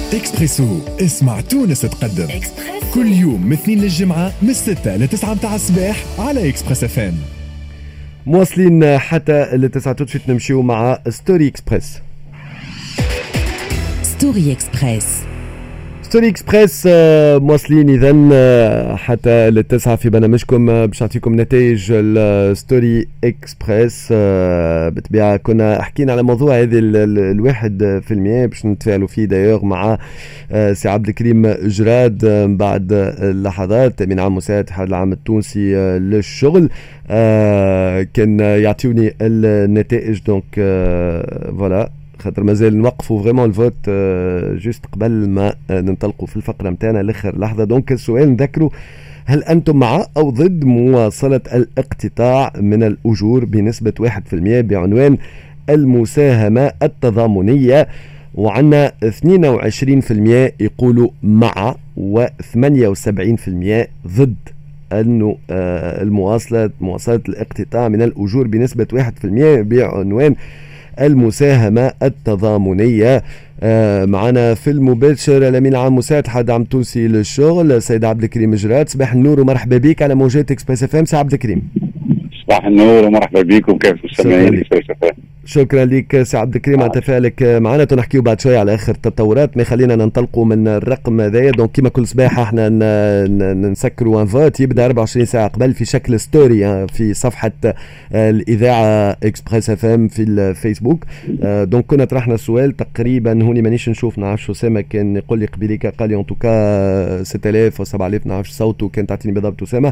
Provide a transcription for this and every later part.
إكسبريسو، اسمع تونس تقدم إكسبريسو. كل يوم من اثنين للجمعة من 6 ل 9 متاع الصباح على إكسبريس اف ام. مواصلين حتى ل9 تشفت نمشيو مع ستوري إكسبريس. ستوري إكسبريس مواصلين إذن حتى ل9 في برنامجكم باش نعطيكم نتائج الستوري إكسبريس. بالطبيعة كنا حكينا على موضوع هذه 1% باش نتفاعلوا فيه دايوغ مع سي عبد الكريم جراد بعد اللحظات من عام مساعد الاتحاد العام التونسي للشغل. كان يعطيوني النتائج دونك فوالا خاطر مازال نوقفوا فريمون الفوت جوست قبل ما ننطلقوا في الفقره نتاعنا لاخر لحظه. دونك السؤال نذكروا: هل انتم مع او ضد مواصله الاقتطاع من الاجور بنسبه 1% بعنوان المساهمه التضامنيه؟ وعندنا 22% يقولوا مع و78% ضد انه مواصله الاقتطاع من الاجور بنسبه 1% بعنوان المساهمة التضامنية. معنا في المباشر الأمين العام مساعد الاتحاد العام التونسي للشغل سيد عبد الكريم جراد. صباح النور ومرحبا بك على موجات إكسبريس اف ام. سي عبد الكريم. صباح النور ومرحبا بكم كيف مستمعين إكسبريس اف ام. شكرا لك سي عبد الكريم على تفاعلك معنا. تنحكيو بعد شويه على اخر التطورات، ما خلينا ننطلقوا من الرقم هذايا. دونك كيما كل صباح احنا نسكروا ان فوت يبدا 24 ساعه قبل في شكل ستوري في صفحه الاذاعه اكسبريس اف ام في الفيسبوك. دونك كنا طرحنا السؤال تقريبا هوني مانيش نشوف، نعرفش اسامه كان يقول لي قبيليك قال لي ان توكا 6000 و 7000 نعرفش صوته كان تعطيني بالضبط اسامه.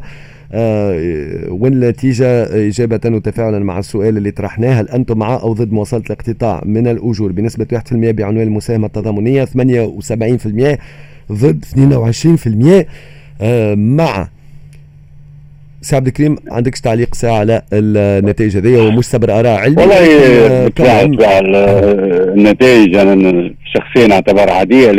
والنتيجه اجابه وتفاعلا مع السؤال اللي طرحناه: هل انتم مع أو ضد مواصلة الاقتطاع من الأجور بنسبة 1% بعنوان المساهمة التضامنية؟ 78% ضد 22% مع. سي عبد الكريم عندكش تعليق ساعة على النتائج هذه؟ ومش صبر آراء علمي والله بالطبع النتائج أنا شخصيا أعتبر عادية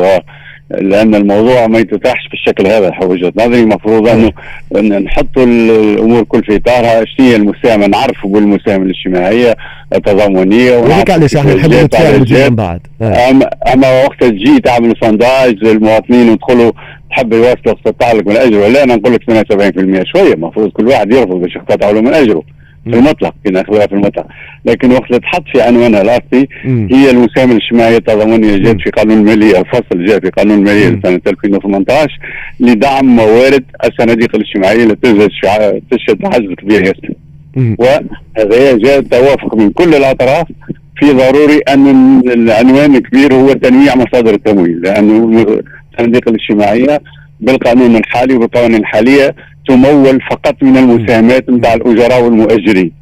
لأن الموضوع ما يتفتحش بالشكل هذا. وجهة نظري المفروض أنه نحطوا الأمور كل في إطارها. شنو هي المساهمة؟ نعرفوا بالمساهمة الاجتماعية التضامنية. وهيك علاش احنا نحب نتفاعلوا من بعد. أما وقت تجي تعمل سونداج للمواطنين ويدخلوا تحب يواصلوا يقتطع لك من أجره ولا، أنا نقول لك 78% شوية. المفروض كل واحد يرفض باش يقتطعوا له من أجره في المطلق، كنا ناخذها في المطلق. لكن وقت تحط في عنوانها الأصلي هي المساهمة الاجتماعية التضامنيه جاءت في قانون المالية، الفصل جاء في قانون المالية لسنة 2018 لدعم موارد الصناديق الاجتماعية التي تشهد عجز كبير ياسر. وهذا جاء توافق من كل الأطراف في ضروري أن العنوان الكبير هو تنويع مصادر التمويل، لأنه الصناديق الاجتماعية بالقانون الحالي وبالقوانين الحالية تمول فقط من المساهمات نتاع الأجراء والمؤجرين،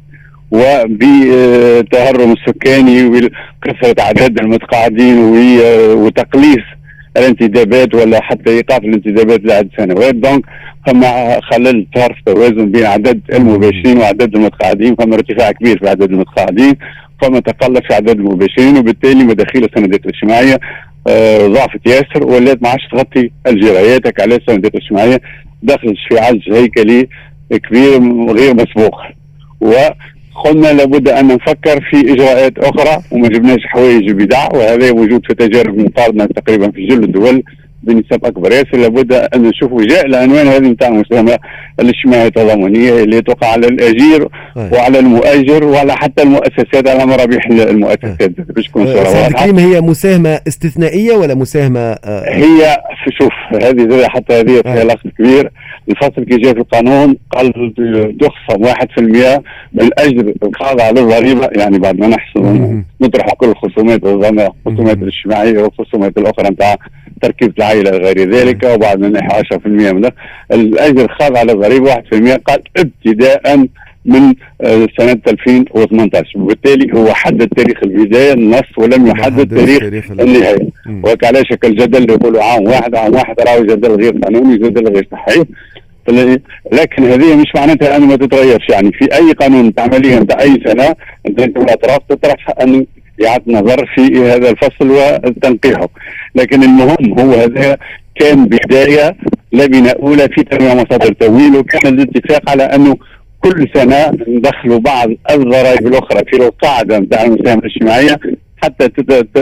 وبتهرم السكاني وكثرة عدد المتقاعدين وتقليص الانتدابات ولا حتى إيقاف الانتدابات لعدة سنوات. دونك فما خلل صار في توازن بين عدد المباشرين وعدد المتقاعدين، فما ارتفاع كبير في عدد المتقاعدين، فما تقلص في عدد المباشرين، وبالتالي مداخيل الصناديق الاجتماعية ضعفت ياسر ولات ما عادش تغطي الجرايات. على الصناديق الاجتماعية دخلت في عجز هيكلي كبير غير مسبوق، وقلنا لابد أن نفكر في إجراءات أخرى وما جبناش حوايج بدع، وهذا موجود في تجارب مقارنة تقريبا في جل الدول بنسب أكبر ياسر. لابد أن نشوفوا جاء العنوان هذه نتاع المساهمة الاجتماعية التضامنية اللي توقع على الأجير وعلى المؤجر وعلى حتى المؤسسات على مرابح المؤسسات باش تكون صورة واضحة. هي مساهمة استثنائية ولا مساهمة هي شوف هذه حتى هذه فيها لغط كبير. الفصل كي جاء في القانون قال تخصم 1% من الأجر الخاضع للضريبة، يعني بعد ما نحصل نطرح كل الخصومات الخصومات الاجتماعية والخصومات الأخرى نتاع تركيبة العائلة غير ذلك، وبعد ما نحي 10% من الأجر الخاضع للضريبة 1% قال ابتداء من سنة 2018. وبالتالي هو حدد تاريخ البداية النص ولم يحدد تاريخ النهاية. وكعلى شكل جدل يقولوا عام واحد راهو جدل غير قانوني جدل غير صحيح. لكن هذه مش معناتها أنه ما تتغيرش. يعني في أي قانون عمليا أنت أي سنة أنت الأطراف تطرح أن إعادة نظر في هذا الفصل وتنقيحه. لكن المهم هو هذا كان بداية لبنة أولى في تنويع مصادر التمويل، وكان الاتفاق على أنه كل سنة ندخلوا بعض الضرائب الأخرى في القاعدة نتاع المساهمة الاجتماعية حتى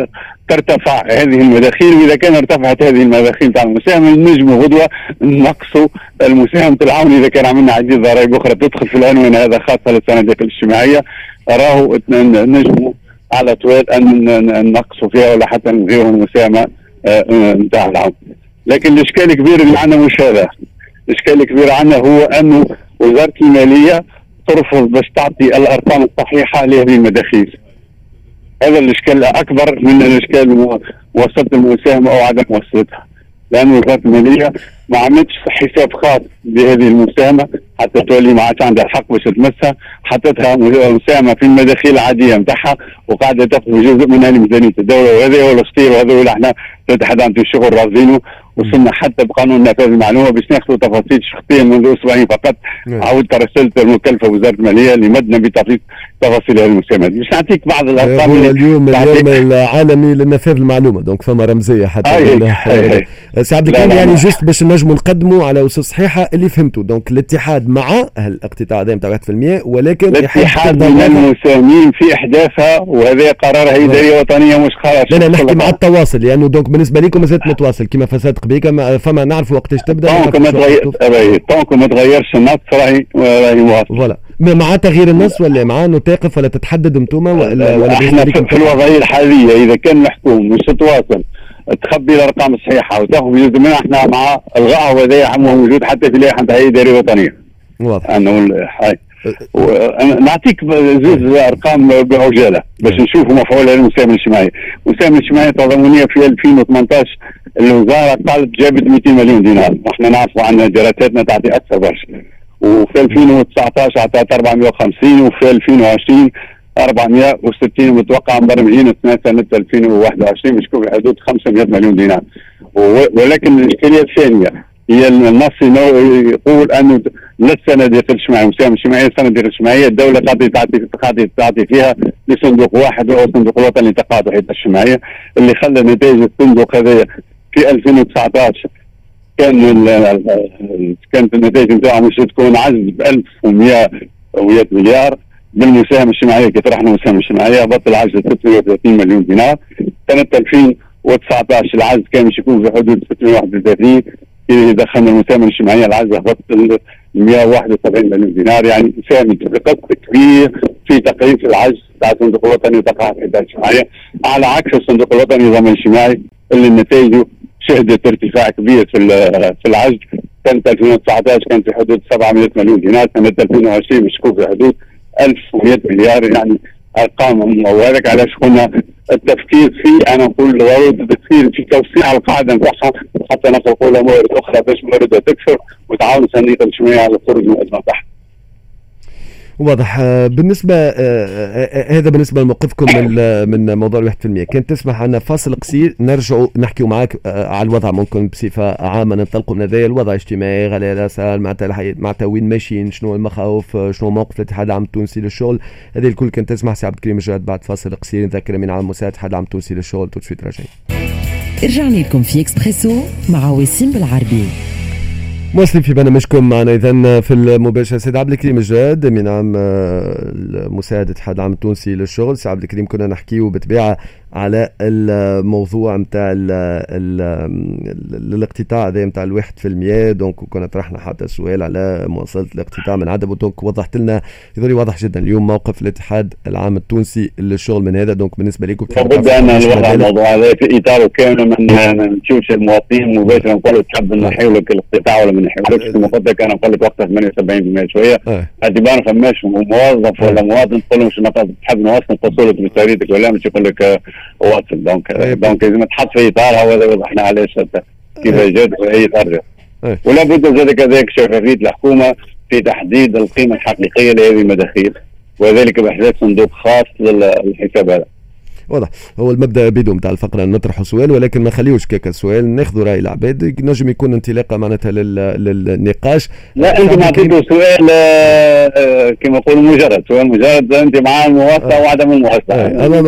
ترتفع هذه المداخيل، واذا كان ارتفعت هذه المداخيل تاع المساهمه نجموا غدوه نقصوا المساهمه العون اذا كان عملنا عديد ضرائب اخرى تدخل في العنوان هذا خاصه للصناديق الاجتماعيه، راهو نجموا على طول ان نقصوا فيها ولا حتى نلغيوا المساهمه نتاع العون. لكن الاشكال الكبير اللي عندنا مش هذا، الاشكال الكبير عندنا هو انه وزاره الماليه ترفض باش تعطي الارقام الصحيحه لهذه المداخيل. هذا الاشكال الاكبر من الاشكال موصله المساهمه او عدم موصلتها، لان وزاره الماليه ما عملتش حساب خاص بهذه المساهمه حتى تولي ما عادش عندها الحق باش تمسها، حطتها مساهمه في المداخيل العاديه نتاعها وقاعده تاخذ جزء منها لميزانيه الدوله، وهذا هو الاسطير وهذا هو اللي احنا الاتحاد عن الشغل رافضينه. وصلنا حتى بقانون نفاذ المعلومه باش ناخذوا تفاصيل شخصيه منذ اسبوعين فقط. عاودت رسلت المكلفه وزاره الماليه لمدنا بتعطيك تفاصيل هذه المساهمات. باش نعطيك بعض الارقام. اليوم العالمي لنفاذ المعلومه، دونك فما رمزيه حتى سي عبد الكريم. يعني جست باش نجموا نقدموا على اسس صحيحه اللي فهمتوا، دونك الاتحاد مع الاقتطاع دائم تاع 1%، ولكن الاتحاد من المساهمين في احداثها، وهذا قرار هيئه وطنيه مش قرار. لا نحكي مع التواصل، لانه يعني دونك بالنسبه لكم مازالت متواصل كما فساد قبيله، فما نعرفوا وقتاش تبدا. طونك ما تغيرش النص راهي مواصل. فوالا مع تغيير النص ولا مع انه تقف ولا تتحدد انتم ولا احنا في الوضعيه الحاليه اذا كان الحكومه مش تتواصل تخبي الارقام الصحيحه وتاخذ جزء منها، احنا مع الغاء، وهذا موجود حتى في لائحه الهيئه الاداريه الوطنيه. واضح. انه نعطيك زوج ارقام بعجاله باش نشوفوا مفعول المساهمه الاجتماعيه. المساهمه الاجتماعيه التضامنيه في 2018 الوزاره قالت جابت 200 مليون دينار، واحنا نعرفوا عن دراساتنا تعطي اكثر برشا. وفي 2019 اعطت 450، وفي 2020 460، ومتوقع مبرمجين سنه 2021 مش في حدود 500 مليون دينار. ولكن الاشكاليه الثانيه هي النص يقول انه لا الصناديق الاجتماعيه المساهمه الاجتماعيه، الصناديق الاجتماعيه الدوله تعطي فيها لصندوق واحد وهو الصندوق الوطني للتقاطع الاجتماعيه، اللي خلى نتائج الصندوق هذا في 2019 كانت النتائج نتاعها مش تكون عجز ب 1100 مليار. بالمساهمه الاجتماعيه كي طرحنا المساهمه الاجتماعيه هبط العجز 630 مليون دينار. سنه 2019 العجز كان مش يكون في حدود 631، إذا دخلنا المساهمة الاجتماعية العجز هبط 171 مليون دينار. يعني ساهمت بقدر كبير في تقليص العجز تاع الصندوق الوطني للتقاطع الاجتماعية، على عكس الصندوق الوطني للضمان الاجتماعي اللي نتائجه شهدت ارتفاع كبير في العجز. سنة 2019 كان في حدود 700 مليون دينار، سنة 2020 مشكوك في حدود 1100 مليار. يعني ارقام، وهذاك علاش قلنا التفكير في، انا نقول ضروره التفكير في توسيع القاعده نتاعها حتى نخلقوا لها موارد اخرى باش مواردها تكثر وتعاون الصناديق الاجتماعيه على الخروج من الازمه تاعها. واضح. بالنسبه هذا بالنسبه لموقفكم من موضوع 1%. كان تسمح عنا فاصل قصير نرجعوا نحكيوا معك على الوضع، ممكن بصفه عامه ننطلقوا من هذا الوضع الاجتماعي، غلاء الاسعار، معناتها وين ماشيين، شنو المخاوف، شنو موقف الاتحاد العام التونسي للشغل. هذه الكل كان تسمح سي عبد الكريم جاد. بعد فاصل قصير نذكر من عام مساعد الاتحاد العام التونسي للشغل. تو سويت راجعين. رجعنا لكم في اكسبريسو مع وسيم بالعربي. مواصلين في برنامجكم معنا اذا في المباشر سيد عبد الكريم الجاد من عام المساعد الاتحاد العام التونسي للشغل. سي عبد الكريم كنا نحكيو بالطبيعه على الموضوع نتاع الاقتطاع هذا نتاع 1%. دونك كنا طرحنا حتى سؤال على مواصله الاقتطاع من عدم، دونك وضحت لنا يظهر واضح جدا اليوم موقف الاتحاد العام التونسي للشغل من هذا. دونك بالنسبه لكم لابد ان نوضح الموضوع هذا في اطاره كامل، ما نشوفش المواطنين مباشره نقول تحب نحيوا لك الاقتطاع ولا ما نحيولكش. كما قلت لك انا نقول لك وقتها 78% شويه اعتبار فماش موظف ولا مواطن تقول له مش تحب نوصل نقصوا لك بسيارتك ولا مش يقول لك واصل. دونك لازم تحط في اطارها، وهذا وضحنا عليه كيف جات اي اطار. ولا بد زاد كذلك شفافيه الحكومه في تحديد القيمه الحقيقيه لهذه المداخيل، وذلك باحداث صندوق خاص للحساب هذا. واضح. هو المبدا بدو نتاع الفقره نطرحوا سؤال، ولكن ما نخليوش كيك سؤال، ناخذوا راي العباد، نجم يكون انطلاقه معناتها للنقاش. لا انت ما عطيته سؤال كما نقولوا مجرد سؤال مجرد، انت مع المواصله وعدم المواصله.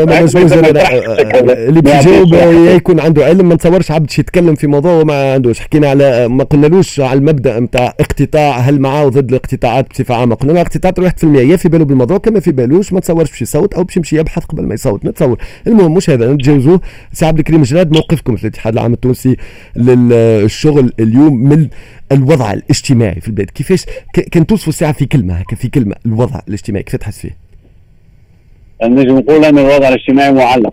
اللي بيجاوب يكون عنده علم، ما نتصورش عبد يتكلم في موضوع وما عندوش. حكينا على، ما قلنالوش على المبدا نتاع اقتطاع، هل معاه ضد الاقتطاعات بصفه عامه. قلنا له اقتطاع 1%، يا في باله بالموضوع كما في بالوش، ما تصورش باش يصوت او باش يمشي يبحث قبل ما يصوت. نتصور المهم مش هذا نتجاوزوه. سي عبد الكريم جراد، موقفكم في الاتحاد العام التونسي للشغل اليوم من الوضع الاجتماعي في البلاد؟ كيفاش كان توصفوا الساعه في كلمه هكا، في كلمه الوضع الاجتماعي كيف تحس فيه؟ نجم نقول ان الوضع الاجتماعي معلق.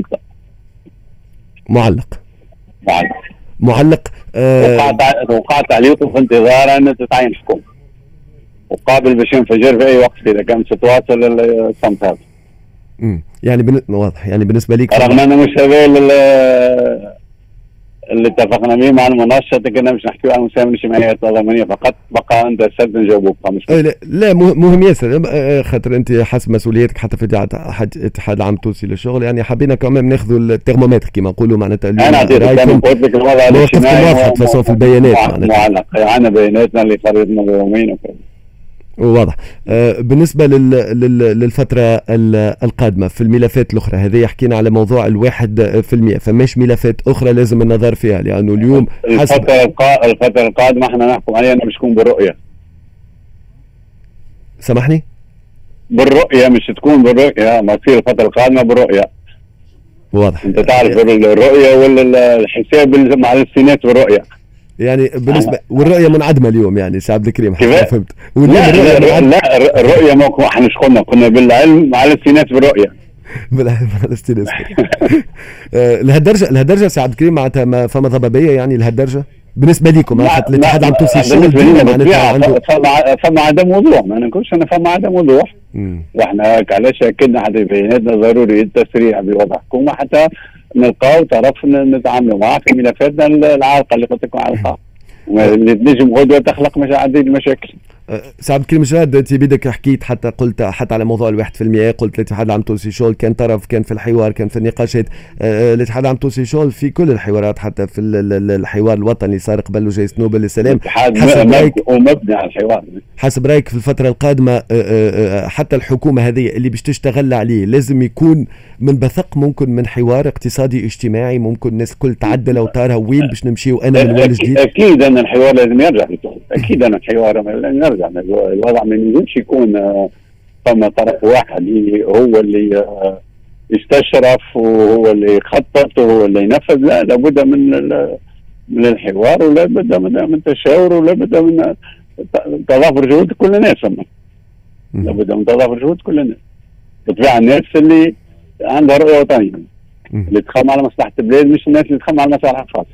وقع تعليق في انتظار ان تتعين حكومه وقابل باش ينفجر في اي وقت اذا كانت تتواصل الصمت هذا. يعني واضح، يعني بالنسبه ليك رغم انه مش هذا اللي اتفقنا به مع المناشط، كنا مش نحكي عن المساهمه الاجتماعيه التضامنيه فقط، بقى انت سد نجاوبوك. لا مهم ياسر، خاطر انت حسب مسؤوليتك حتى في الاتحاد العام التونسي للشغل، يعني حبينا كمان ناخذوا الترمومتر كما نقولوا معناتها. انا اعطيتكم قلت لك الوضع الاجتماعي واضحه في البيانات معلق، عندنا بياناتنا اللي خرجنا يومين وكذا. واضح. بالنسبة للفترة القادمة في الملفات الأخرى هذه، حكينا على موضوع 1%، فماش ملفات أخرى لازم النظر فيها؟ لأنه اليوم الفترة القادمة احنا نحكم عليها مش تكون بالرؤية. سامحني؟ بالرؤية، مش تكون بالرؤية، ما تصير الفترة القادمة بالرؤية. واضح. انت تعرف الرؤية والحساب مع السينات بالرؤية. يعني بالنسبه والرؤيه منعدمه اليوم، يعني سي عبد الكريم فهمت؟ لا الرؤيه ما احنا كنا بالعلم مع الاستئناس بالرؤيه. بالعلم مع الاستئناس. لهالدرجه سي عبد الكريم معناتها ما فما ضبابيه يعني لهالدرجه بالنسبه لكم؟ الاتحاد عم توصي الشغل معناتها عنده فما عدم وضوح، ما نقولش انا فما عدم وضوح. واحنا علاش اكدنا حتى بياناتنا ضروري التسريع بوضع حكومه حتى نلقاو طرف نتعاملوا معاه في ملفاتنا العالقه اللي قلت لكم عالقه، اللي تنجم غدوه تخلق عديد المشاكل. سي عبد الكريم جراد، انت بيدك حكيت قلت حتى على موضوع 1%، قلت الاتحاد العام التونسي شغل كان طرف، كان في الحوار، كان في النقاشات. الاتحاد العام التونسي شغل في كل الحوارات، حتى في الحوار الوطني اللي صار قبل جائزة نوبل للسلام. حسب رايك ومبني على الحوار، حسب رايك في الفترة القادمة حتى الحكومة هذه اللي باش تشتغل عليه لازم يكون من بثق، ممكن من حوار اقتصادي اجتماعي، ممكن الناس الكل تعدل اوتارها وين باش نمشيو انا من وين جديد؟ اكيد ان الحوار لازم يرجع، اكيد ان الحوار لازم يرجع. الوضع ما ينجمش يكون فما طرف واحد هو اللي يستشرف وهو اللي يخطط وهو اللي ينفذ. لا، لابد من الحوار، ولا بد من التشاور، ولا بد من تضافر جهود كل الناس. لابد من تضافر جهود كل الناس، بطبيعة الناس اللي عندها رؤية وطنية، اللي تخدم على مصلحة البلاد، مش الناس اللي تخدم على المصالح الخاصة.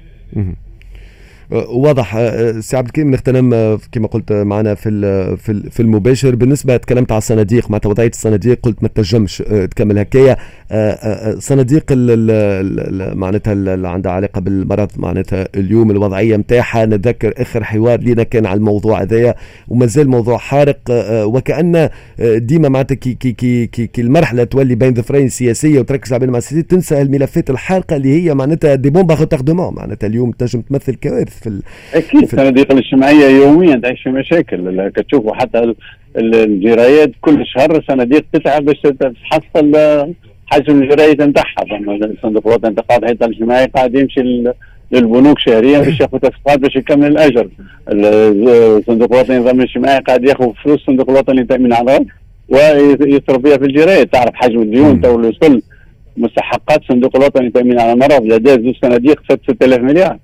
واضح. سي عبد الكريم، نختم كما قلت معنا في المباشر. بالنسبه تكلمت على الصناديق، معناتها وضعيه الصناديق قلت ما تنجمش تكمل هكايا. صناديق معناتها اللي عندها علاقه بالمرض، معناتها اليوم الوضعيه نتاعها، نتذكر اخر حوار لينا كان على الموضوع هذايا ومازال موضوع حارق، وكأن ديما معناتها كي المرحله تولي بين ظفرين سياسيه وتركز على السياسيه، تنسى الملفات الحارقه اللي هي معناتها دي بومبا غوتاردومون، معناتها اليوم تنجم تمثل كوارث اكيد. الصناديق الاجتماعيه يوميا تعيش في مشاكل، كتشوفوا حتى الجرايات كل شهر الصناديق تتعب باش تحصل حجم الجرايات نتاعها. الصندوق الوطني للتقاعد الحيطه الاجتماعي قاعد يمشي للبنوك شهريا باش ياخذ تفقات باش يكمل الاجر. الصندوق الوطني للنظام الاجتماعي قاعد ياخذ فلوس الصندوق الوطني للتامين على الارض ويصرف بها في الجرايات. تعرف حجم الديون تو وصل مستحقات الصندوق الوطني للتامين على المرض لدى الصناديق 6000 مليار.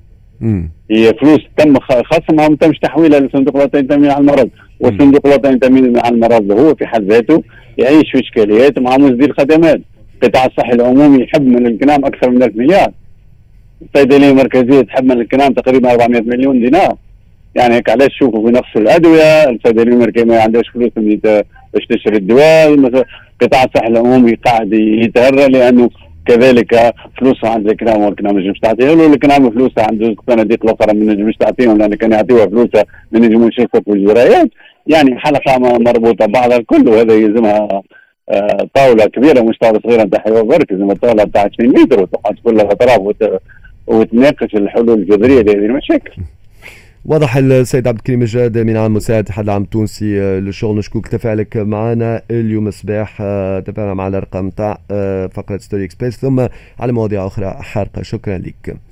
هي فلوس تم خصمها وما تمش تحويلها للصندوق الوطني للتامين على المرض، والصندوق الوطني للتامين على المرض هو في حد ذاته يعيش في اشكاليات مع مزدي الخدمات. القطاع الصحي العمومي يحب من الكلام اكثر من 1000 مليار. الصيدليه المركزيه تحب من الكلام تقريبا 400 مليون دينار. يعني هيك علاش تشوفوا في نقص الادويه، الصيدليه المركزيه ما عندهاش فلوس باش تشتري الدواء. مثلا القطاع الصحي العمومي قاعد يتهرى لانه كذلك فلوسها عند الكرام والكرام ما نجمش تعطيها له، الكرام فلوسها عند الصناديق الاخرى ما نجمش تعطيهم لان كان يعطيوها فلوسها ما نجموش يصرفوا الجرايات. يعني حلقه مربوطه بعضها الكل، وهذا يلزمها طاوله كبيره مش طاوله صغيره نتاع حوار برك، يلزمها طاوله بتاع 20 متر وتقعد كل الاطراف وتناقش الحلول الجذريه لهذه المشاكل. واضح. السيد عبد الكريم جراد، امين عام مساعد الاتحاد العام التونسي للشغل، نشكرك تفاعلك معنا اليوم الصباح. تفاعلنا مع الارقام تاع فقره ستوري اكسبريس ثم على مواضيع اخرى حارقه. شكرا لك.